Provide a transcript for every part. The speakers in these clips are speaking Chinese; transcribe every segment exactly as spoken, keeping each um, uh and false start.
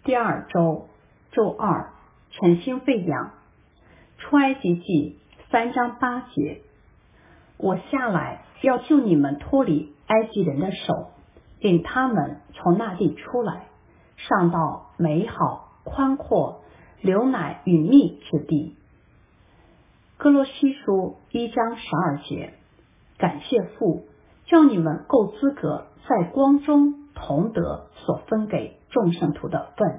第二周，周二，晨星飞扬。出埃及记三章八节，我下来要救你们脱离埃及人的手，领他们从那地出来，上到美好宽阔流奶与蜜之地。哥罗西书一章十二节，感谢父，叫你们够资格在光中同得所分给众圣徒的份。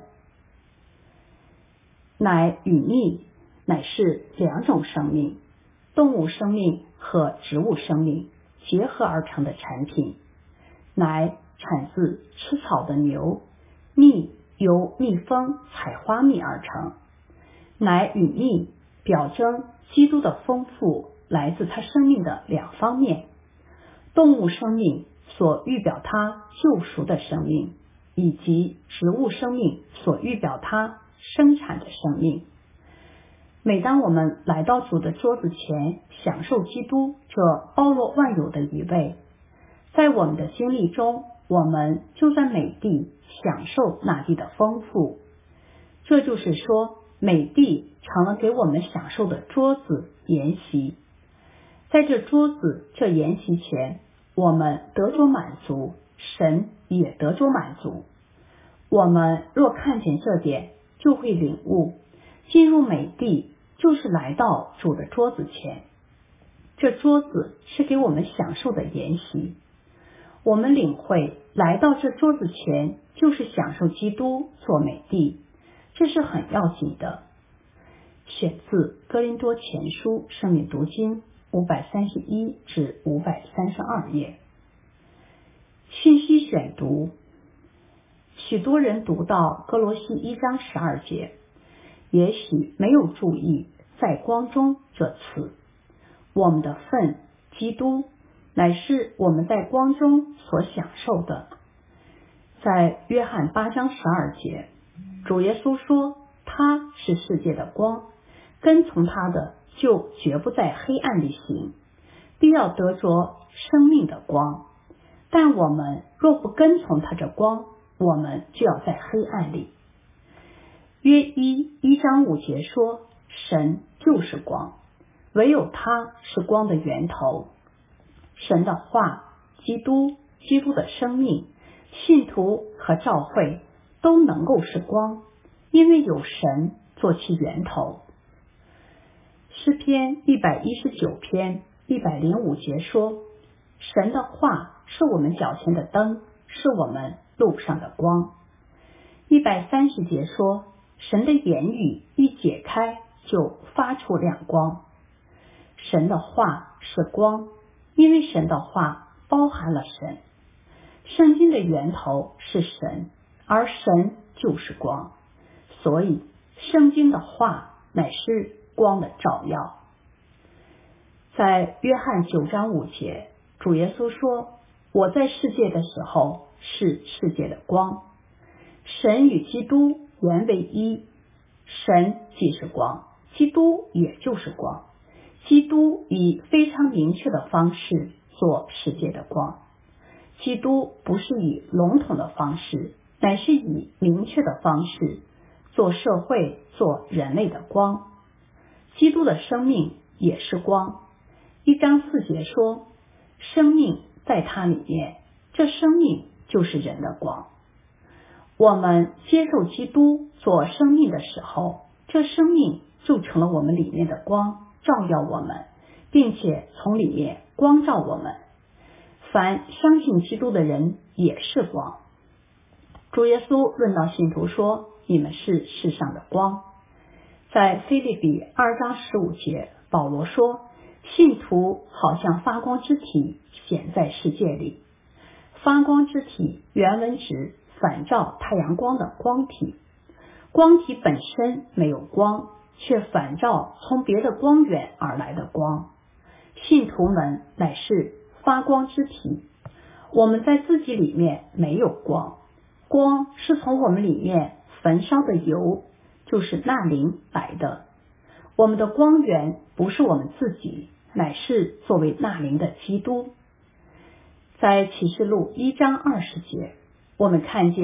奶与蜜乃是两种生命，动物生命和植物生命结合而成的产品。奶产自吃草的牛，蜜由蜜蜂采花蜜而成。奶与蜜表征基督的丰富来自他生命的两方面，动物生命所预表他救赎的生命，以及植物生命所预表他生产的生命。每当我们来到主的桌子前，享受基督这包罗万有的一位，在我们的经历中，我们就在美地享受那地的丰富。这就是说，美地成了给我们享受的桌子筵席。在这桌子这筵席前，我们得着满足，神也得着满足。我们若看见这点，就会领悟，进入美地就是来到主的桌子前。这桌子是给我们享受的筵席。我们领会来到这桌子前就是享受基督做美地，这是很要紧的。选自哥林多前书生命读经五百三十一至五百三十二页。信息选读，许多人读到哥罗西一章十二节，也许没有注意在光中这词。我们的份基督乃是我们在光中所享受的。在约翰八章十二节，主耶稣说他是世界的光，跟从他的就绝不在黑暗里行，必要得着生命的光。但我们若不跟从他这光，我们就要在黑暗里。约一一章五节说，神就是光，唯有他是光的源头。神的话，基督，基督的生命，信徒和教会都能够是光，因为有神做其源头。诗篇一百一十九篇一百零五节说，神的话是我们脚前的灯，是我们路上的光。一百三十节说，神的言语一解开就发出亮光。神的话是光，因为神的话包含了神。圣经的源头是神，而神就是光，所以圣经的话乃是光的照耀。在约翰九章五节，主耶稣说，我在世界的时候是世界的光。神与基督原为一，神即是光，基督也就是光。基督以非常明确的方式做世界的光。基督不是以笼统的方式，乃是以明确的方式做社会，做人类的光。基督的生命也是光。一章四节说，生命在他里面，这生命就是人的光。我们接受基督做生命的时候，这生命就成了我们里面的光，照耀我们，并且从里面光照我们。凡相信基督的人也是光。主耶稣论到信徒说，你们是世上的光。在腓立比二章十五节，保罗说，信徒好像发光之体显在世界里。发光之体原文指反照太阳光的光体，光体本身没有光，却反照从别的光源而来的光。信徒们乃是发光之体，我们在自己里面没有光，光是从我们里面焚烧的油，就是钠灵来的。我们的光源不是我们自己，乃是作为钠灵的基督。在启示录一章二十节，我们看见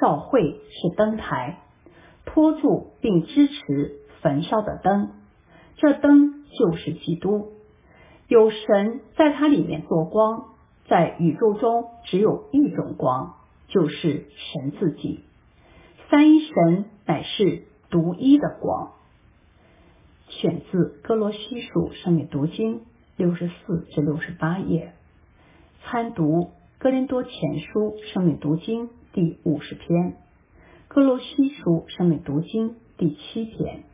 教会是灯台，托住并支持焚烧的灯，这灯就是基督。有神在它里面做光，在宇宙中只有一种光，就是神自己。三一神乃是独一的光。选自哥罗西书生命读经六十四至六十八页，参读哥林多前书生命读经第五十篇，哥罗西书生命读经第七篇。